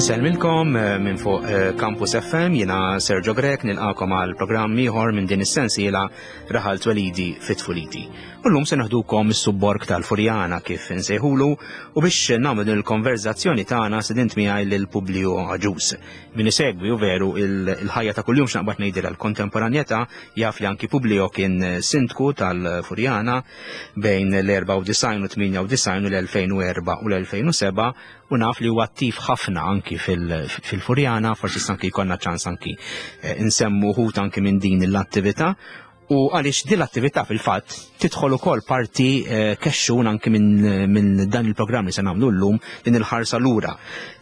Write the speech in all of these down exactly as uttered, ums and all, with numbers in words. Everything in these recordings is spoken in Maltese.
Nselmilkom minn fuq Campus F M, jiena Sergio Grek nilqakom għal programm ieħor minn din is-sensiela Raħal Twelidi fit-Tfuliti. U llum se naħdukom is-subborg tal-Furjana kif insejħulu u biex nagħmlu din il-konverzazzjoni tagħna sidint miegħi lil Publio Aġus. Min isegwi u veru il-ħajja ta' kuljum x'naqbad ngħidilha l-kontemporanjetà jaf li anki Publio kien sindku tal-Furjana bejn l-erba' u disgħin u tminja u disgħin u l-elfejn u erba' u l-elfejn u seba' u naf li huwa attiv ħafna anki fil-Furjana, forsi sanki jkollna ċans anki insemmu wħud anki minn din l-attività. U għaliex din l-attività fil-fatt tidħol ukoll parti kexxun anke minn dan il-programm li se nagħmlu llum din il-ħarsa lura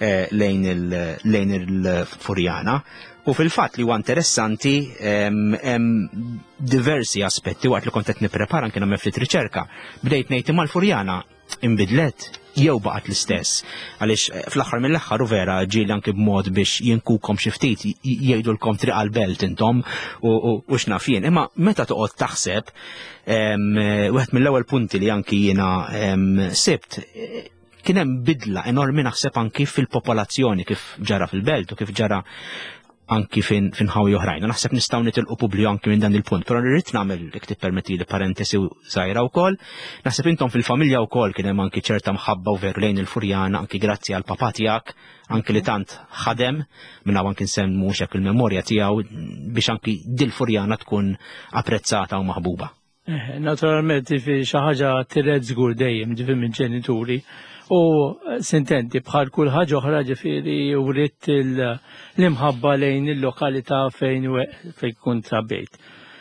lejn il-Furjana. U fil-fatt li huwa interessanti hemm diversi aspetti waqt li kont qed nipprepara anke nagħmel ftit riċerka. Bdejt ngħid imma l-Furjana inbidlet jew baqgħet l-istess. Għaliex fl-aħħar mill-aħħar u vera ġieli anke b'mod biex jinkukom xi ftit jgħidulkom triq għall-belt intom u x'naf jien. Imma meta toqgħod taħseb wieħed mill-ewwel punti li anki jiena sibt kien hemm bidla enormi naħseb anki fil-popolazzjoni kif ġara fil-belt u kif ġara anki fin ħawi oħrajn. Naħseb nistgħu nitilqu Publio anki minn dan il-punt, però rrid nagħmel jekk tippermettili parentesi żgħira wkoll. Naħseb intom fil-familja wkoll kien hemm anki ċerta mħabba u veru lejn il-Furjana anki grazzi għal papa tiegħek, anki li tant ħadem minn hawn anki nsemmu hekk il-memorja tiegħu biex anki dil-Furjana tkun apprezzata u maħbuba. Naturalment fi xi ħaġa tired żgur dejjem ġifi minn ġenituri. U sintenti bħal kull ħaġa oħra ġifieri wrid l-imħabba lejn il-lokalità fejn fejn kun trabbejt.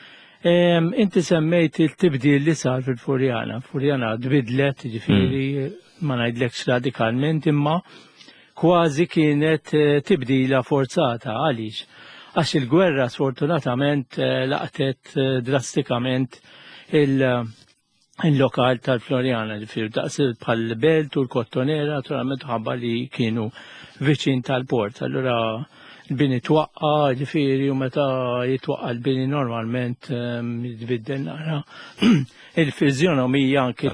Inti semmejt il-tibdil li sar fil-Furjana. Furjana tbidlet ġifieri ma ngħidlekx radikalment imma kważi kienet tibdila forzata għaliex għax il-gwerra sfortunatament laqtet drastikament il- il-lokal tal-Furjana, ġifir daqsir bħal belt u l-kottonera, naturalment ħabba li kienu viċin tal-port. Allura l-bini twaqqa, ġifiri, u meta jitwaqqa l-bini normalment jitbiddel nara il-fizjonomija anki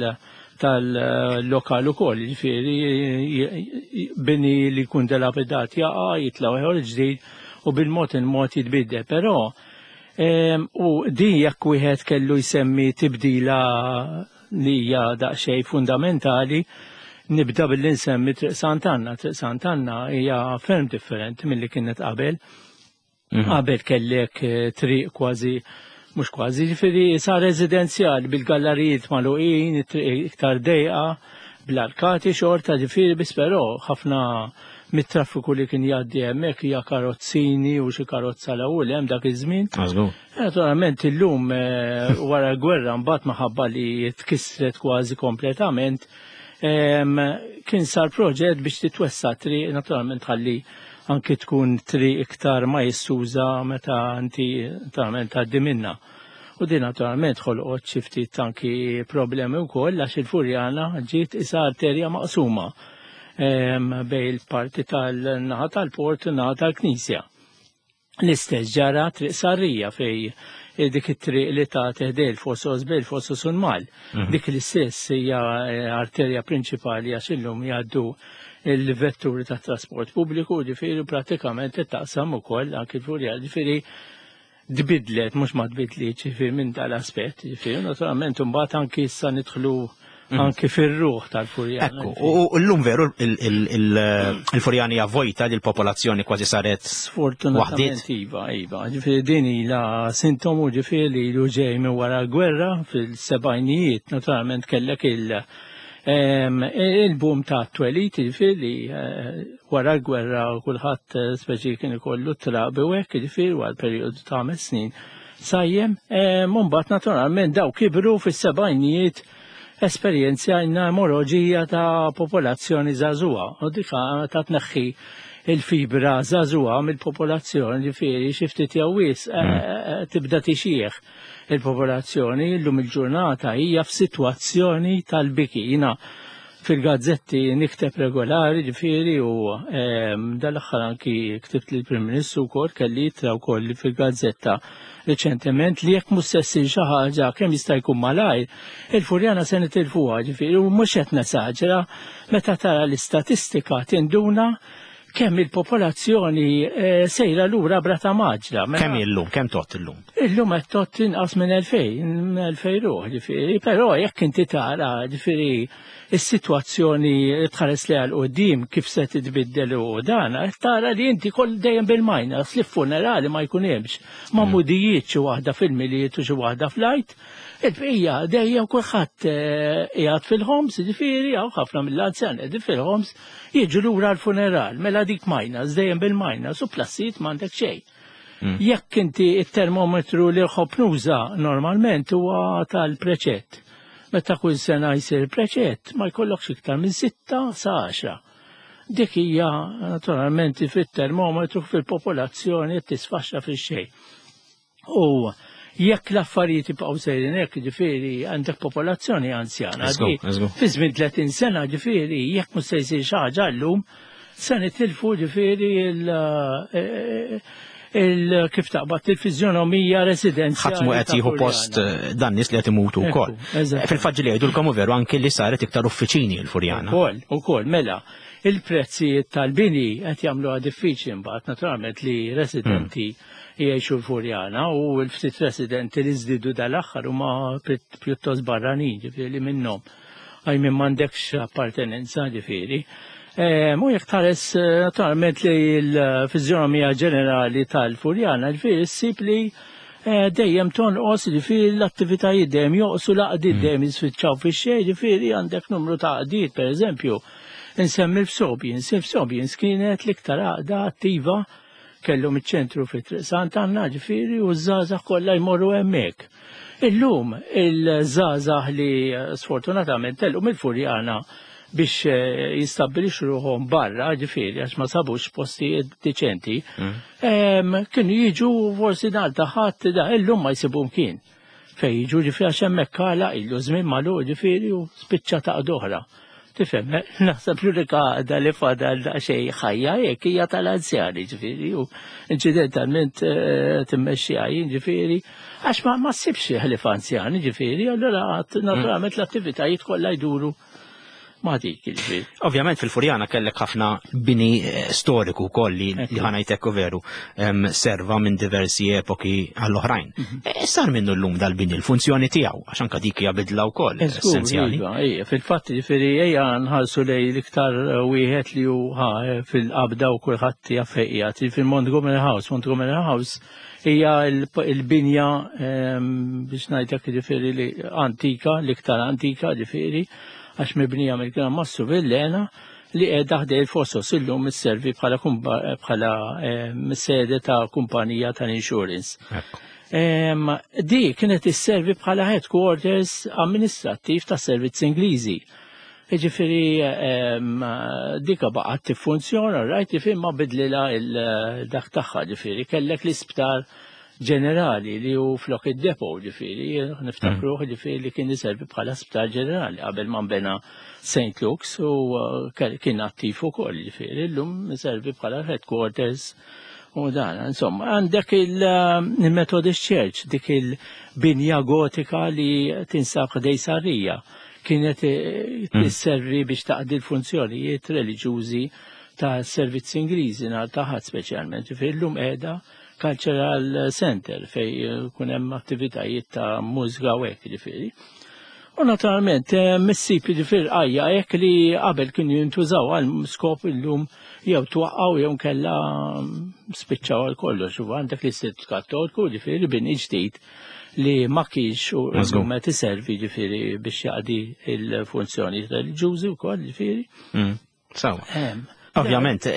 tal-lokal ukoll, ġifiri, bini li kun delapidat jaqa, jitlaw ħor ġdid u bil-mod il-mod jitbiddel. Però u din jekk wieħed kellu jsemmi tibdila li hija daqsxejn fundamentali, nibda billi nsemmi Triq Sant'Anna. Triq Sant'Anna hija ferm differenti milli kienet qabel. Qabel kellek triq kważi mhux kważi ġifieri sa residenzjali bil-gallarijiet magħluqin, iktar dejqa bl-arkati xorta ġifieri biss però ħafna mit-traffiku li kien jgħaddi hemmhekk hija karozzini u xi karozza l-ewwel hemm dak iż-żmien. Naturalment illum wara l-gwerra mbagħad maħabba li tkissret kważi kompletament kien sar proġett biex titwessa triq naturalment ħalli anke tkun triq iktar ma jissuża meta inti naturalment tgħaddi minnha. U din naturalment ħolqot xi ftit anki problemi wkoll għax il-Furjana ġiet isa arterja maqsuma bej il-parti tal-naħa tal-port u naħa tal-Knisja. L-istess ġara Triq Sarrija fej dik it-triq li ta' teħdej Fossos bej Fossos u l-Mal. Dik l-istess hija arterja prinċipali għax illum jgħaddu il-vetturi ta' trasport pubbliku ġifieri pratikament ittaqsam ukoll anke l-Furjana ġifieri tbidlet mhux ma tbidlitx ġifieri minn tal-aspett ġifieri naturalment imbagħad anke issa nidħlu anke fir-ruħ tal-Furjana. Ekku, u llum veru il-Furjani avvojta li l-popolazzjoni kważi saret sfortunatament iva, iva. Ġifieri din ilha sintomu ġifieri li ġej minn wara l-gwerra fil-sebgħinijiet naturalment kellek il- il-boom ta' twelid ġifieri wara l-gwerra kulħadd speċi kien ikollu traqbi u hekk ġifieri wara perjodu ta' ħames snin sajjem, mbagħad naturalment daw kibru fis-sebgħinijiet esperjenzjajna emorroġija ta' popolazzjoni żagħżugħa. U dika ta' tneħħi il-fibra żagħżugħa mill-popolazzjoni ġifieri xi ftit jew wisq tibda tixjieħ il-popolazzjoni llum il-ġurnata hija f'sitwazzjoni tal-biki. Jiena fil-gazzetti nikteb regolari ġifieri u dal-aħħar anki ktibt lill-Prim Ministru wkoll kelli jitra wkoll fil-gazzetta reċentement li jekk mhux se ssir xi ħaġa kemm jista' jkun malajr, il-Furjana se nitilfuha ġifieri u mhux qed nesaġera meta tara l-istatistika tinduna kemm il-popolazzjoni eh, sejra lura brata maġla. Kemm illum, kemm tot illum? Illum qed tot inqas minn elfejn, elfejn ruħ, ġifieri, però jekk inti tara ġifieri is-sitwazzjoni tħares li għal qudiem kif se titbiddel u dan, tara li inti koll dejjem bil-majnas li funerali ma jkun hemmx, ma mudijiet xi waħda fil-miliet u xi waħda fl-ajt. Il-bqija dejjem kulħadd qiegħed fil-ħoms, ġifieri hawn ħafna mill-anzjan qegħdin fil-ħoms jiġu lura l-funeral, mela dik majnas dejjem bil-majnas u plassijiet m'għandek xejn. Jekk inti it-termometru li rħobb nuża normalment huwa tal-preċett. Meta kull sena jsir preċett ma jkollokx iktar minn sitta sa għaxra. Dik hija naturalment fit-termometru fil-popolazzjoni qed tisfaxxa fix-xejn. U jekk l-affarijiet jibqgħu sejrin hekk ġifieri għandek popolazzjoni anzjana. Fi żmien tletin sena ġifieri jekk mhux se jsir xi ħaġa llum se nitilfu ġifieri il kif taqbad il-fiżjonomija residenzjali. Ħadd mu qed jieħu post dan nies li qed imutu wkoll. Fil-fatt li jgħidulkom veru anke li saret iktar uffiċini l-Furjana. Ukoll, ukoll, mela. Il-prezzijiet tal-bini qed jagħmluha diffiċli mbagħad naturalment li residenti jgħixu l-Furjana u l-ftit residenti li żdiedu dal-aħħar huma pjuttost barranin ġifieri minnhom. Għaj minn m'għandekx appartenenza ġifieri. Mu jekk tħares naturalment li l-fiżjonomija ġenerali tal-Furjana ġifieri ssib li dejjem tonqos ġifieri l-attivitajiet dejjem joqsu l-għaqdiet dejjem jisfittxaw fix-xejn ġifieri għandek numru ta' għaqdiet pereżempju. Insemmi f'Sobjins, f'Sobjins kienet l-iktar għaqda attiva kellhom iċ-ċentru fit-Triq Sant'Anna ġifieri u ż-żgħażagħ kollha jmorru hemmhekk. Illum il-żgħażagħ li sfortunatament telqu mill-Furjana biex jistabbilixxu ruħhom barra ġifieri għax ma sabux postijiet diċenti, kienu jiġu forsi nhar ta' ħadd da illum ma jsibhom kien. Fejn jiġu ġifieri għax hemmhekk kala ilu żmien magħluq ġifieri u spiċċa ta' oħra. Tifhem, naħseb l-unika għaqda li fadal xejn ħajja jekk hija tal-anzjani ġifieri u inċidentalment timmexxi għajin ġifieri għax ma ssibx ħlief anzjani ġifieri, allura naturalment l-attivitajiet kollha jduru ma dik ġifieri. Ovvjament fil-Furjana kellek ħafna bini storiku wkoll li ħanajtek veru serva minn diversi epoki għall-oħrajn. Sar minnu llum dal-bini l-funzjoni tiegħu għax anke dik hija bidla wkoll essenzjali. Fil-fatt ġifieri ejja nħallsu lej l-iktar wieħed li hu fil-qabda u kulħadd jaffejqija fil-Montgomery House. Montgomery House hija l-binja biex ngħidlek ġifieri li antika, l-iktar antika ġifieri għax mibnija mill-Gran Massu Villena li qiegħda ħdej il-Fossos illum isservi bħala bħala sede ta' kumpanija tal-insurance. Di kienet isservi bħala headquarters amministrattiv ta' servizz Ingliżi. Jiġifieri dika baqgħet tiffunzjona rajt tifhem ma bidlilha dak tagħha ġifieri kellek l-isptar ġenerali li hu flok id-depo ġifieri, niftakruh ġifieri li kien iservi bħala sptar ġenerali qabel ma nbena Saint Luke's u kien attiv ukoll ġifieri, llum iservi bħala headquarters u dan. Insomma, għandek il-Methodist Church, dik il-binja gotika li tinsab ħdej Sarrija, kienet tisservi biex taqdi l-funzjonijiet reliġjużi ta' servizzi Ingliżi nhar ta' ħadd speċjalment, ġifieri llum qiegħda Cultural Center fej kun hemm attivitajiet ta' mużika u hekk ġifieri. U naturalment missib ġifier qajja hekk li qabel kienu jintużaw għal skop illum jew twaqqgħu jew kellha spiċċaw għal kollox u għandek l-Istitut Kattoliku ġifieri bini ġdid li ma kienx u llum qed iservi ġifieri biex jaqdi l-funzjoni reliġjużi wkoll ġifieri. Sawa. Ovvjament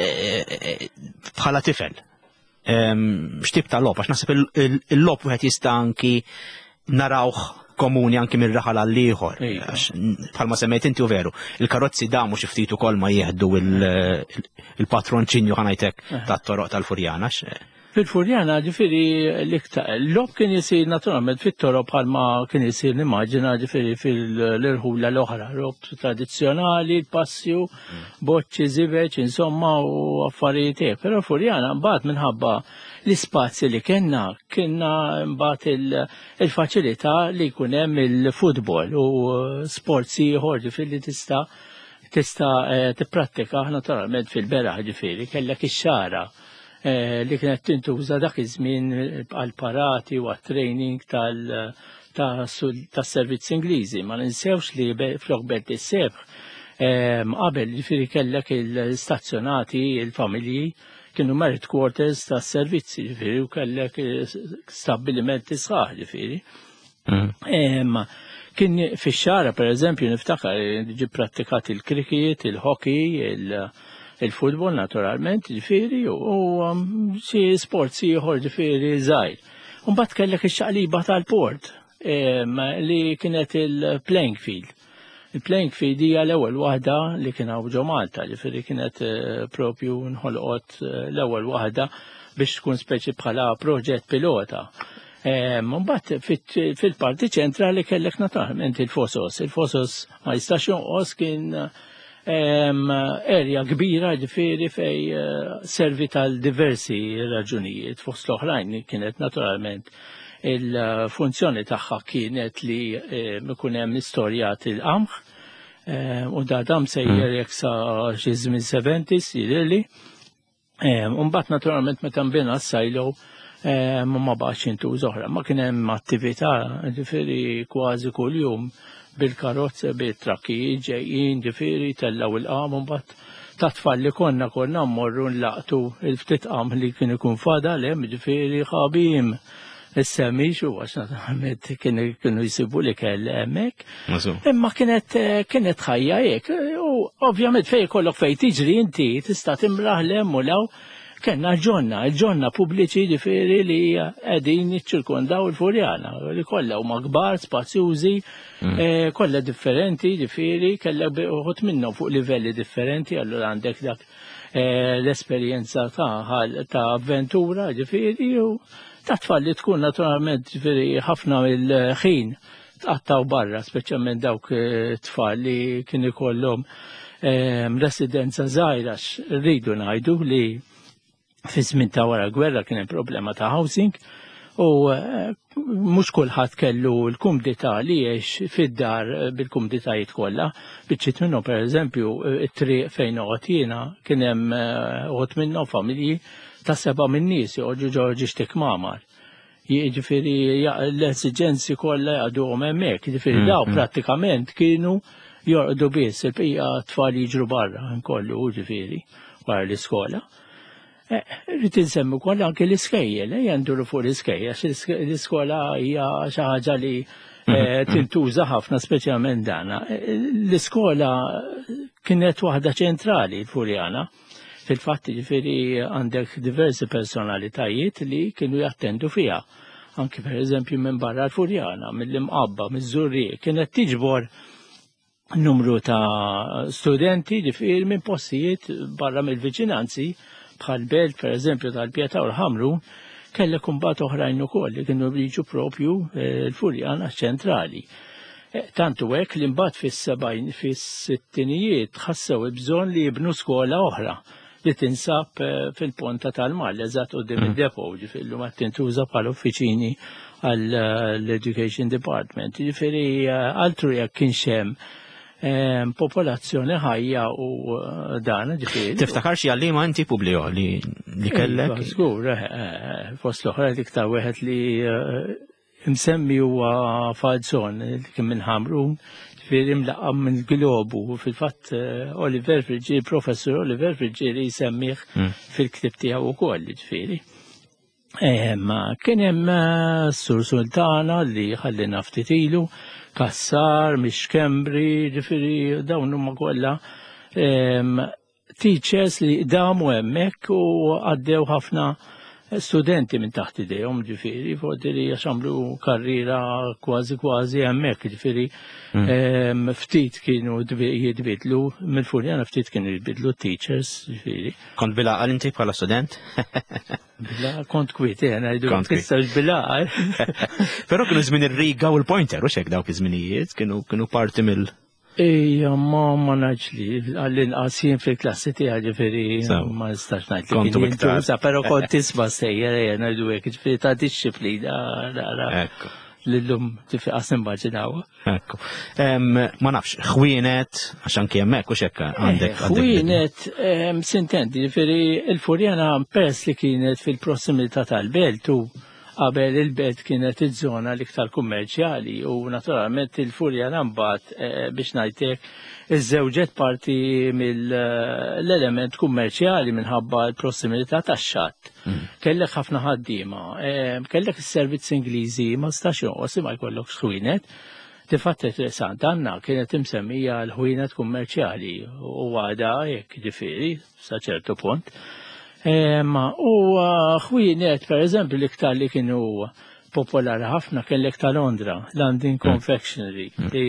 bħala tifel. X'tip ta' lob, għax naħseb il-lob wieħed jista' anki narawh komuni anki mir-raħal għal ieħor. Bħalma semmejt inti u veru, il-karozzi damu xi ftit ukoll ma jieħdu il-patronċinju ħanajtek tat-toroq tal-Furjana. Fil-Furjana ġifieri l-lob kien isir naturalment fit-toroq bħalma kien isir nimmaġina ġifieri fil-irħula l-oħra, rob tradizzjonali, passju, boċċi, żibeġ, insomma u affarijiet hekk. Però Furjana mbagħad minħabba l-ispazji li kellna kienna mbagħad il-faċilità li jkun hemm il-futbol u sports ieħor ġifieri li tista' tista' tipprattika naturalment fil-beraħ ġifieri kellek ix-xara li kienet tintuża dak iż-żmien għal parati u għat-training tal tas-servizz Ingliżi. Ma ninsewx li flok Belt is-Sebħ qabel ġifieri kellek il-stazzjonati, il-familji kienu merit quarters tas-servizzi ġifieri u kellek stabbilimenti sħaħ ġifieri. Kien fix-xara pereżempju niftakar ġi prattikat il-cricket, il-hockey, il-futbol naturalment ġifieri u xi sports ieħor ġifieri żgħir. U mbagħad kellek ix-xaqliba tal-port li kienet il-playing field. Il-playing field hija l-ewwel waħda li kien hawn ġo Malta, ġifieri kienet propju nħolqot l-ewwel waħda biex tkun speċi bħala proġett pilota. Mbagħad fil-parti ċentrali kellek naturalment il-Fosos. Il-Fosos ma jistax jonqos kien area kbira ġifieri fej servi tal-diversi raġunijiet fost l-oħrajn kienet naturalment il-funzjoni tagħha kienet li ikun hemm istorjat il-qamħ u da dam sejjer jekk sa xi żmien seventies jidhirli. Mbagħad naturalment meta nbena s-sajlow ma baqax intuż oħra, ma kien hemm attività ġifieri kważi kuljum bil-karozza, bit-trakki ġejjin ġifieri tellaw il-qam u mbagħad ta' tfal li konna konna mmorru nlaqtu il-ftit qam li kien ikun fadal hemm ġifieri ħabim is-semmix u għax naturalment kienu jsibu li kell hemmhekk. Imma kienet kienet ħajja hekk u ovvjament fejn jkollok fejn tiġri inti tista' timraħlem u law Kenna ġonna, il-ġonna pubbliċi ġifieri li qegħdin jiċċirkondaw il-Furjana, li kollha huma kbar, spazjużi, kollha differenti ġifieri, kellek uħud minnhom fuq livelli differenti, allura għandek dak l-esperjenza ta' avventura ġifieri u ta' tfal li tkun naturalment ġifieri ħafna mill-ħin tqattaw barra, speċjalment dawk tfal li kien ikollhom residenza żgħira rridu ngħidu li fi żmien ta' wara gwerra kien hemm problema ta' housing u mhux kulħadd kellu l-kumdità li jgħix fid-dar bil-kumditajiet kollha. Biċċiet minnhom pereżempju it-triq fejn noqgħod jiena kien hemm uħud minnhom familji ta' seba' min nies joqogħdu ġorġi xtik mamar. Jiġifieri l-esiġenzi kollha jaqgħduhom hemmhekk, jiġifieri daw prattikament kienu jorqdu biss il-bqija tfal jiġru barra nkollu ġifieri wara l-iskola. Rrid insemmi wkoll anke l-iskejjel, janduru fuq l-iskejjel, l-iskola hija xi ħaġa li tintuża ħafna speċjalment dana. L-iskola kienet waħda ċentrali l-Furjana. Fil-fatt jiġifieri għandek diversi personalitajiet li kienu jattendu fiha. Anke pereżempju minn barra l-Furjana, mill-imqabba, miż-Żurriek, kienet tiġbor numru ta' studenti ġifieri minn postijiet barra mill-viċinanzi bħal Belt pereżempju tal-Pjeta u l-Ħamrun kellek imbagħad oħrajn ukoll li kienu jiġu propju l-Furjana ċentrali. Tantu hekk li mbagħad fis-sebgħin fis-sittinijiet ħassew bżonn li jibnu skola oħra li tinsab fil-Ponta tal-Mall eżatt quddiem id-depo ġifieri ma tintuża bħala uffiċini għall-Education Department. Ġifieri altru jekk kienx hemm popolazzjoni ħajja u dan ġifieri. Tiftakar xi għalliema inti pubbliku li li kellek? Żgur, fost l-oħra iktar wieħed li msemmi huwa Falzon li kien minn Ħamrun, ġifieri mlaqam minn Globu fil-fatt Oliver Friġieri, professur Oliver Friġieri jsemmih fil-ktieb tiegħu wkoll ġifieri. Ma kien hemm Sur Sultana li ħallina ftit ilu, Kassar, Mixkembri, ġifieri dawn huma kollha teachers li damu hemmhekk u għaddew ħafna studenti minn taħt idejhom ġifieri forsi li għamlu karriera kważi kważi hemmhekk ġifieri ftit kienu jitbidlu mill-Furjana ftit kienu jitbidlu teachers ġifieri. Kont bilaqal inti bħala student? Bila kont kwit, ngħidu tistax bilaqal. Però kienu żmien ir-riga u l-pointer u xek dawk iż-żminijiet kienu kienu parti mill Ejja, ma ma ngħidx li għall-inqasien fil-klassi tiegħi ġifieri ma nistax ngħid li kien jintuża, però kont tisma' sejjer ngħidu hekk ġifieri ta' disċiplina nara. l-lum tifiqas immaġinawa. Ekku. Ma nafx, ħwienet, għaxan kiemmek, u xekka għandek. Ħwienet, sintendi, ġifiri, il-Furjana peress li kienet fil-prossimità tal-belt u qabel il-belt kienet iż-żona l-iktar kummerċjali u naturalment il-Furjana mbagħad biex ngħidlek iż-żewġet parti mill-element kummerċjali minħabba l-prossimità tax-xatt. Kellek ħafna ħaddiema, kellek is-servizz Ingliżi ma stax jonqos ma jkollokx ħwienet. Tifat interessant għandna kienet imsemmija l-ħwienet kummerċjali u għada hekk ġifieri sa ċertu punt. U ħwienet, per eżempju, l-iktar li kienu popolari ħafna kellek ta' Londra, London Confectionery,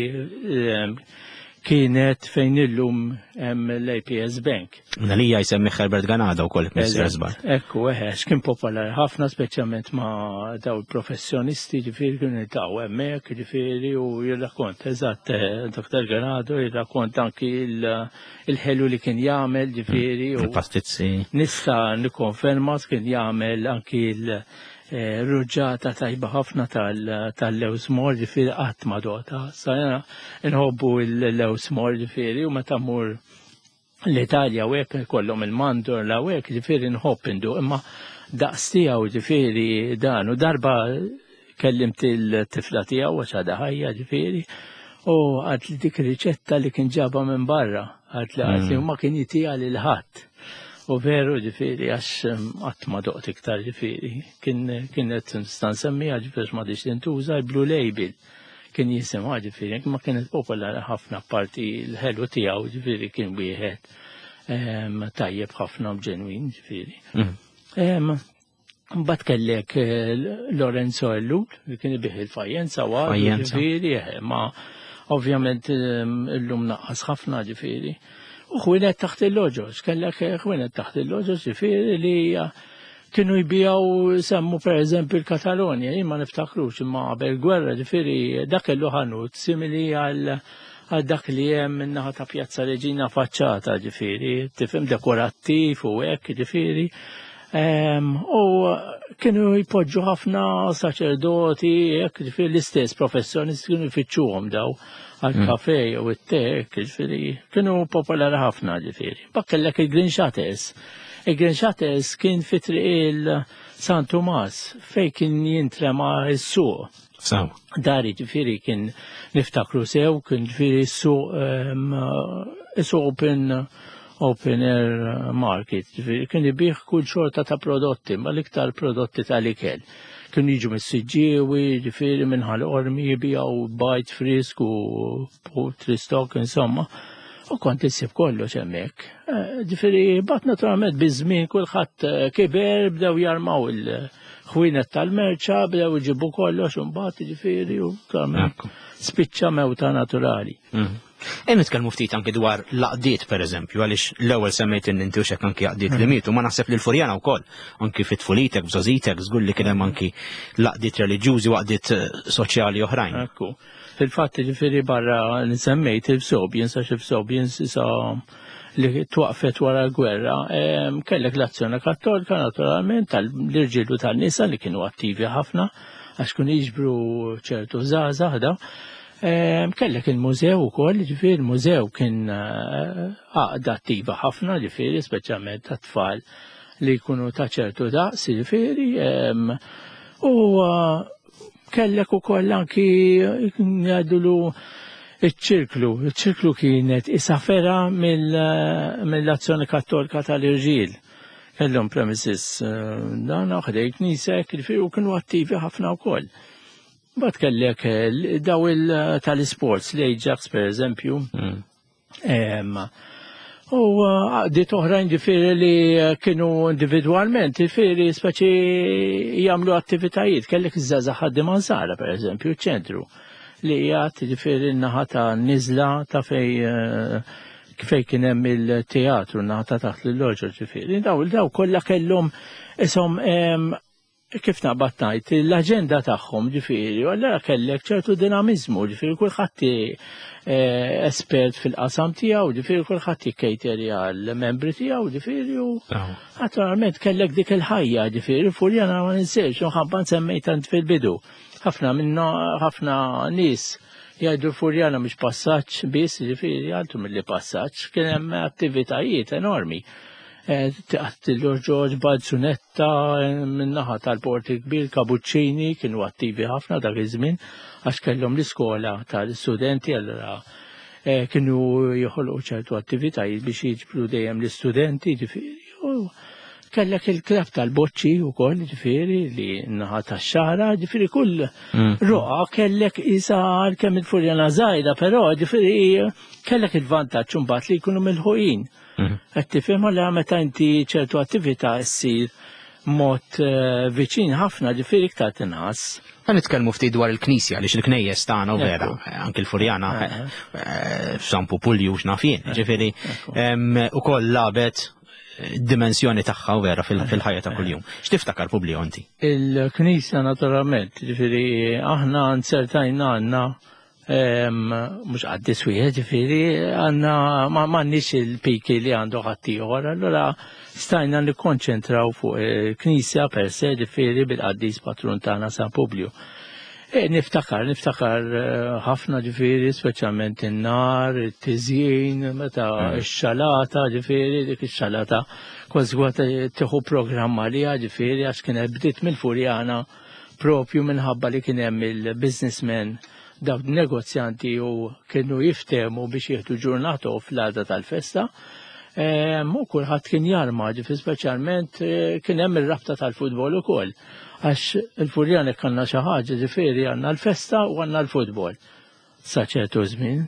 li kienet fejn illum l-A P S Bank. Nalija jsemmi Herbert Ganada u koll Mister Zbar. Ekku, eħex, kien popolari ħafna, speċjalment ma' daw il-professjonisti ġifiri kienu daw emmek, ġifiri u jirrakont, eżatt, doktor Ganado jirrakont anki il-ħelu li kien jagħmel ġifiri. Il-pastizzi. Nista' nikkonferma kien jagħmel anki il- ruġġata tajba ħafna tal-lewsmor ġifiri qatt ma dota. Sa nħobbu l-lewsmor ġifiri u meta mmur l-Italja u hekk kollhom il-mandor la u hekk ġifiri nħobb indu imma daqs tiegħu ġifiri dan u darba kellimt il-tifla tiegħu għax għadha ħajja ġifiri u għad li dik riċetta li kien ġabha minn barra għad li għad li huma kien jitija lil ħadd. U veru ġifiri, għax għatma doqt iktar ġifiri, kienet stan semmi ġifiri ma diċ tintuża il-Blue Label, kien jisimha ġifiri, ma kienet popolari ħafna parti l-ħelu tijaw ġifiri kien wieħed tajjeb ħafna ġenwin ġifiri. Mbagħad kellek Lorenzo Ellul, li kien ibiħ il-fajjenza għad ġifiri, ma ovvjament illum naqqas ħafna ġifiri. U ħwienet taħt il-loġos, kellek ħwienet taħt il-loġos ġifiri li kienu jbijaw semmu per eżempju il-Katalonja, jien ma niftakrux imma qabel gwerra ġifiri dak kellu ħanut simili għal dak li hemm minnaħa ta' Pjazza Reġina faċċata ġifiri, tifhem dekorattiv u hekk ġifiri. U kienu jpoġġu ħafna saċerdoti, hekk ġifiri l-istess professjonisti kienu jfittxuhom daw għal-kafe u it-tek, ġifiri, kienu popolari ħafna ġifiri. Bakkellek il-Green Shutters. Il-Green Shutters kien fitri il-San Tomas, fej kien jintrema il-suq. Saw. Dari ġifiri kien niftakru sew, kien ġifiri il-suq il-suq open open air market, ġifiri, kien jibiħ kull xorta ta' prodotti, ma l-iktar prodotti tal-ikel. Kien jiġu mis-siġġiewi, ġifiri minnħal ormi jibijaw bajt frisk u tristok, insomma. U kont issib kollox hemmhekk. Ġifiri, bat naturalment biż-żmien kulħadd kiber bdew jarmaw il-ħwienet tal-merċa, bdew iġibu kollox u mbagħad ġifiri u spiċċa mewta naturali. E nitkellmu ftit anki dwar laqdiet pereżempju, għaliex l-ewwel semmejt in inti hekk anki laqdiet li mietu, ma naħseb li l-Furjana wkoll, anki fit-tfulitek, bżożitek, żgur li kien hemm anki laqdiet reliġjużi u laqdiet soċjali oħrajn. Ekku. Fil-fatt ġifieri barra nisemmejt il-Fsobjens għax il-Fsobjens isa li twaqfet wara l-gwerra, kellek l-azzjoni kattolika naturalment tal-irġiel u tan-nisa li kienu attivi ħafna għax kienu jiġbru ċertu żgħażagħ daw. Kellek il-mużew ukoll, ġifieri il-mużew kien għaqda attiva ħafna, ġifieri speċjalment tat-tfal li jkunu ta' ċertu daqs, ġifieri, u kellek ukoll anki jgħidulu iċ-ċirklu, iċ-ċirklu kienet isafera mill-azzjoni kattolika tal-irġiel. Kellhom premises dan ħdej knisek, ġifieri u kienu attivi ħafna wkoll. Bat kellek daw tal-sports, l-Ajax per eżempju. U għaddit oħrajn ġifiri li kienu individualment, ġifiri speċi jagħmlu attivitajiet. Kellek iż-żaza ħaddim Ansara per eżempju, ċentru li jgħat ġifiri n-naħa ta' nizla ta' fej fej kien hemm il-teatru n-naħa ta' taħt l-loġo ġifiri. Daw daw kollha kellhom ishom kif naqbad ngħid, l-aġenda tagħhom ġifieri, u allura kellek ċertu dinamiżmu, ġifieri kulħadd espert fil-qasam tiegħu, ġifieri kulħadd jikkejterja l-membri tiegħu, ġifieri u naturalment kellek dik il-ħajja, ġifieri Furjana ma ninsejx, u ħabba nsemmejt ant fil-bidu. ħafna minna ħafna nies jgħidu l-Furjana mhux passaġġ biss, ġifieri għaltu milli passaġġ, kien hemm attivitajiet enormi. Taħt il-Ġorġ Bazzunetta min-naħa tal-Porti Kbir, Kabuċċini kienu attivi ħafna dak iż-żmien għax kellhom l-iskola tal-istudenti allura kienu joħolqu ċertu attivitajiet biex jiġbru dejjem l-istudenti, ġifieri. Kellek il-klab tal-boċċi wkoll, ġifieri li naħa tax-xara, ġifieri kull roqa kellek isar kemm il-Furjana żgħira, però ġifieri kellek il-vantaġġ imbagħad li jkunu milħuqin. Qed tifhem għal meta inti ċertu attività ssir mod viċin ħafna ġifieri iktar tinħass. Għan nitkellmu ftit dwar il-Knisja għaliex il-knejjes tagħna u vera, anke l-Furjana San Pupulju x'nafien, ġifieri ukoll labet dimensjoni tagħha u vera fil-ħajja ta' kuljum. X'tiftakar Publio inti? Il-Knisja naturalment, ġifieri aħna nsertajna għandna mhux qaddis wieħed, ġifieri għandna m'għandniex il-piki li għandu ħadd ieħor, allura stajna nikkonċentraw fuq il-Knisja per se, ġifieri bil-qaddis patrun tagħna San Publio. E niftakar, niftakar ħafna ġifieri, speċjalment in-nar, it-tiżjien, meta x-xalata, ġifieri, dik ix-xalata kważi għata tieħu programma liha ġifieri għax kienet bdiet mill-Furjana propju minħabba li kien hemm il-businessmen dawk negozjanti u kienu jiftehmu biex jieħdu ġurnata u fl-għada tal-festa. U kulħadd kien jarma ġifieri speċjalment kien hemm ir-rabta tal-futbol ukoll. Għax il-Furjana kanna xi ħaġa ġifieri għandna l-festa u għandna l-futbol sa ċertu żmien.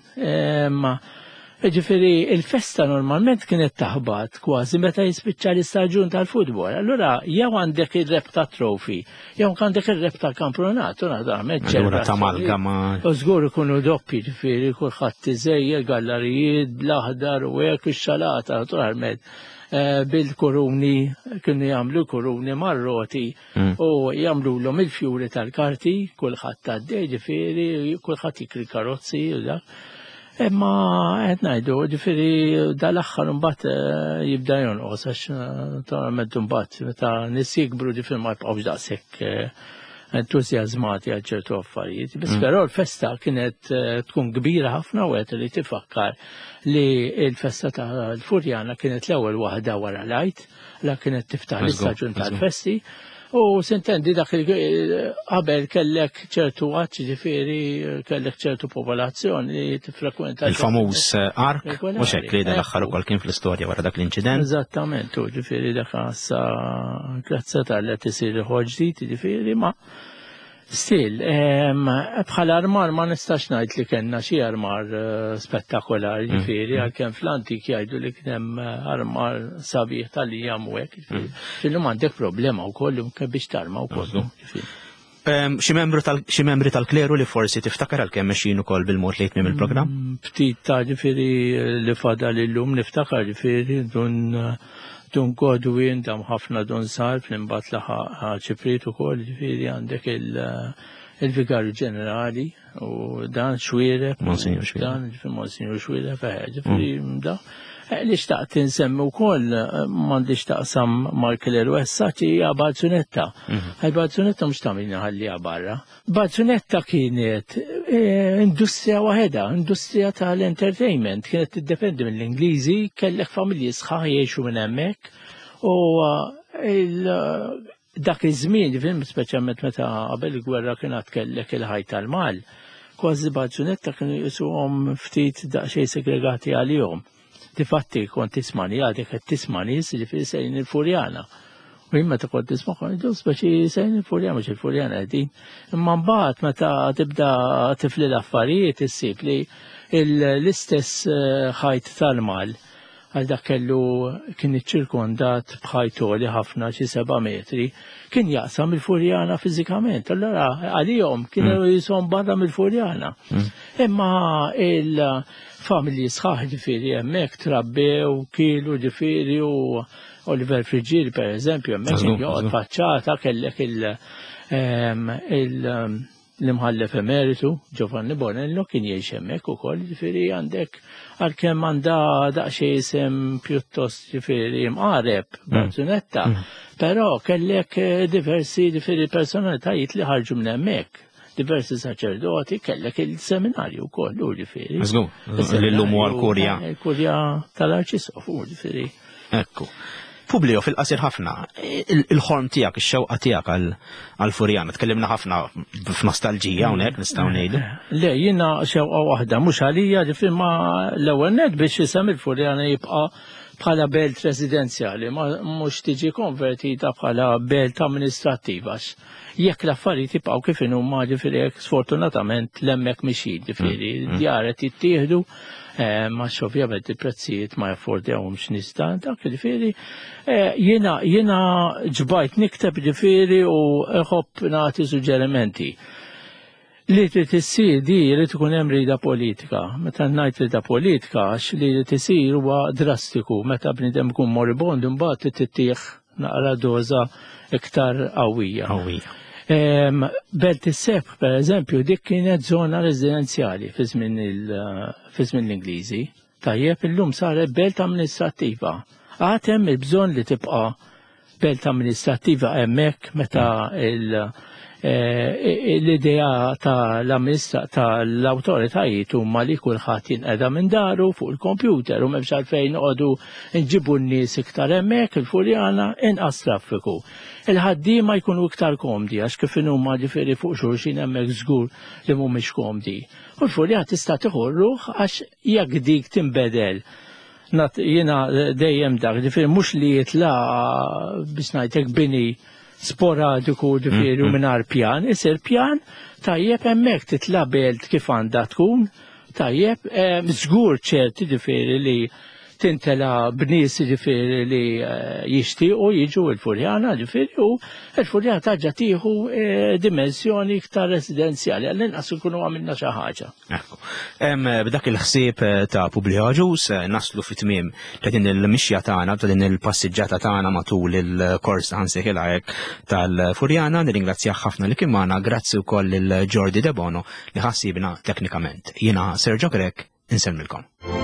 Ġifieri il-festa normalment kienet taħbad kważi meta jispiċċa l-istaġun tal-futbol. Allura jew għandek ir-rep ta' trofi, jew għandek ir-rep ta' kampjonat, u naturalment ċerta ta' amalgama. U żgur ikunu doppi ġifieri kulħadd iżejjel gallarijiet bl-aħdar u hekk ix-xalata naturalment. Bil-kuruni, kienu jagħmlu kuruni marroti u jagħmluhom il-fjuri tal-karti, kulħadd tgħaddej ġifieri, kulħadd jikri karozzi u dak. Imma qed ngħidu ġifieri dal-aħħar imbagħad jibda jonqos għax naturalment imbagħad meta nies jikbru ġifieri ma jibqgħux daqshekk entużjażmati għal ċertu affarijiet. Biss però l-festa kienet tkun kbira ħafna u qed li tifakkar li l-festa tal-Furjana kienet l-ewwel waħda wara l-Għid, la kienet tiftaħ l-istaġun tal-festi. U sintendi dak qabel kellek ċertu għaċ ġifieri kellek ċertu popolazzjoni li tifrekwenta. Il-famuż ark, mhux hekk li dal-aħħar ukoll kien fl-istorja wara dak l-inċident. Eżattament, u ġifieri dak issa grazzi tal qed isir ħoġ ġdid ġifieri ma stil bħala armar ma nistax ngħid li kellna xi armar spettakolari ġifieri għalkemm fl-antik jgħidu li kien hemm armar sabiħ tal-ijam u hekk ġifieri. Illum għandek problema wkoll biex tarma wkoll. Xi membri tal-kleru li forsi tiftakar għalkemm mexjin ukoll bil-mod li jtmiem il-programm? Ftit ta' ġifieri li fadal illum niftakar ġifieri dun Dun Godwin, dam ħafna dun sar, fl-imbat laħa ċiprit u koll, ġifiri għandek il-Vigarju ġenerali u dan Xwire. Monsignor Xwire. Dan, ġifiri Monsignor Xwire, feħe, ġifiri da. Li xtaqt insemmi u koll, mandi xtaqsam Markeler u essaċi hija Bazzunetta. Għaj Bazzunetta mux tamilna ħallija barra. Bazzunetta kienet industrija waħeda, industrija tal-entertainment, kienet tiddependi mill-Ingliżi, kellek familji sħaħ jgħixu minn hemmhekk u dak iż-żmien, film speċjalment meta qabel il-gwerra kienet kellek il-ħaj tal-mal, kważi Bazzunetta kienu jisuhom ftit daqsxejn segregati għalihom. Tifatti kont tismani għadek qed tismani ġifieri sejn il-Furjana. U jien meta kont tisma' kont iddu speċi sejn il-Furjana mhux il-Furjana qegħdin. Imma mbagħad meta tibda tifli l-affarijiet issib li l-istess ħajt tal-mal għal dak kellu kien iċċirkondat b'ħajtoli ħafna xi seba' metri kien jaqsam il-Furjana fiżikament. Allura għalihom kienu jishom barra mill-Furjana. Imma il- familji sħaħ ġifieri hemmhekk trabbew kielu ġifieri u Oliver Frigieri per eżempju hemmhekk kien joqgħod faċċata kellek l-imħallef emeritu Giovanni Bonello kien jgħix hemmhekk ukoll ġifieri għandek għalkemm għandha daqsxejn isem pjuttost ġifieri mqareb Bazzunetta, però kellek diversi ġifieri personalitajiet li ħarġu minn hemmhekk. diversi saċerdoti kellek il-seminarju wkoll u ġifieri. Mażgur, l-lum huwa l-Kurja. Il-Kurja tal-Arċisqof u ġifieri. Ekku. Publio fil-qasir ħafna, il-ħorm tiegħek, ix-xewqa tiegħek għall-Furjana, tkellimna ħafna f'nostalġija hawnhekk nistgħu ngħidu. Le, jiena xewqa waħda mhux għalija ġifier ma l-ewwel net biex isem il-Furjana jibqa' bħala belt residenzjali, ma mhux tiġi konvertita bħala belt amministrattiva. Jekk l-affarijiet jibqgħu kif huma ġifieri sfortunatament l-hemmhekk mixin ġifieri djaret jittieħdu ma ovvjament il-prezzijiet ma jaffordjawhomx nista' dak ġifieri jiena jiena ġbajt nikteb ġifieri u ħobb nagħti suġġerimenti. Li trid issir di jrid ikun hemm rida politika. Meta ngħid rida politika għax li trid isir huwa drastiku meta bniedem ikun moribond imbagħad trid tittieħ naqra doża iktar qawwija. Qawwija. Belt is-Seb, per eżempju, dik kienet żona residenzjali fi żmien l-Ingliżi. Tajjeb illum saret belt amministrattiva. Għad hemm il-bżonn li tibqa' belt amministrattiva hemmhekk meta il- l-idea tal-awtoritajiet huma li kulħadd jinqeda minn daru fuq il-kompjuter u m'hemmx għalfejn noqogħdu nġibu n-nies iktar hemmhekk il-Furjana inqas traffiku. Il-ħaddiema jkunu iktar komdi għax kif huma ġifieri fuq xulxin hemmhekk żgur li mhumiex komdi. U l-Furjana tista' tieħu rruħ għax jekk dik tinbedel. Jiena dejjem dak ġifieri mhux li jitla' biex ngħidlek bini sporadiku ġifieri mingħajr pjan, isir pjan tajjeb hemmhekk titla' belt kif għandha tkun, tajjeb żgur ċerti ġifieri li tintela b'nies ġifieri li jixtiequ jiġu l-Furjana ġifieri u l-Furjana tarġa' tieħu dimensjoni iktar residenzjali għall-inqas ikunu għamilna xi ħaġa. B'dak il-ħsieb ta' Publiaġus naslu fit-tmiem ta' din il-mixja tagħna ta' din il-passiġġata tagħna matul il-kors ħansejħilha hekk tal-Furjana, nirringrazzjah ħafna li kien magħna, grazzi wkoll lil Jordi De Bono li ħassibna teknikament. Jiena Sergio Grek insemmilkom.